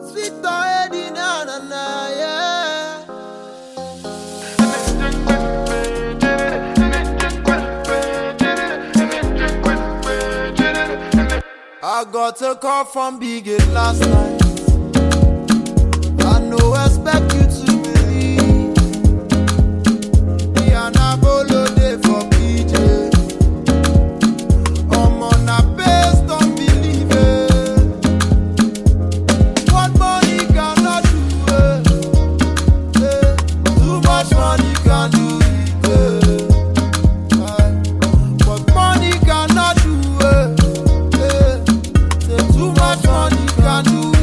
Sweet Eddie, na na na, yeah. I got a call from Big Eight last night. I no expect you to believe. Me and Abolo dey for PJ. I'm on a base, don't believe it. What money cannot do it. Too much money can do it. What money cannot do it. Too much money can do it.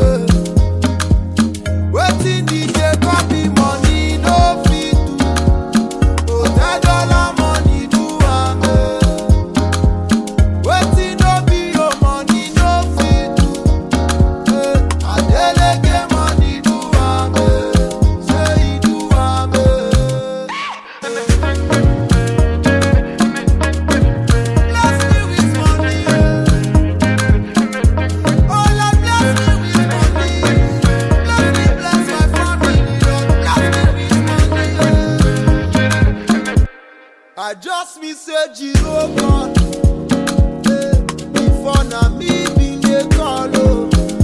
Waiting DJ copy money no fit do. Oh, $10 money do am. Waiting no be your money no fit do. Adeleke money do am. Say he do am. Bless me with money. Oh Lord, bless me with money. Bless me, bless my family. Lord, bless me with money. I just me say Jiro gone. Before na me bin dey call oh.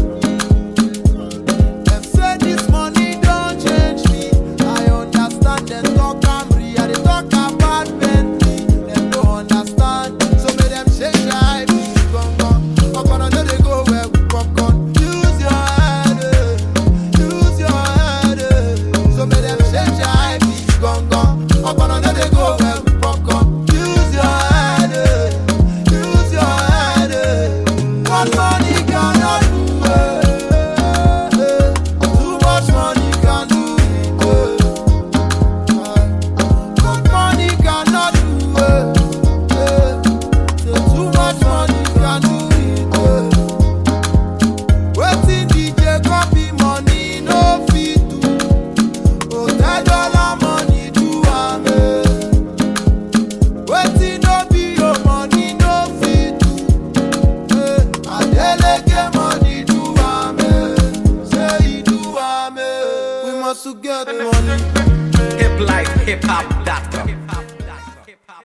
Dem say this money don change me. I understand dem talk am real. I dey talk about Bentley. Dem no understand. So make dem change their eye be gangan. Okoro no dey go well with popcorn. Use your head, use your head. So make dem change their eye be gangan. Okoro no dey go well with popcorn. Use your head, use your head. What money cannot do it. Too much money can do it. What money cannot do it. Too much money can do it. Waiting DJ copy money no fit do. Oh, $10 money do am. Waiting no be your money no fit do. Adeleke money do am. Say he do am. We must to get money. Hip life, hip hop.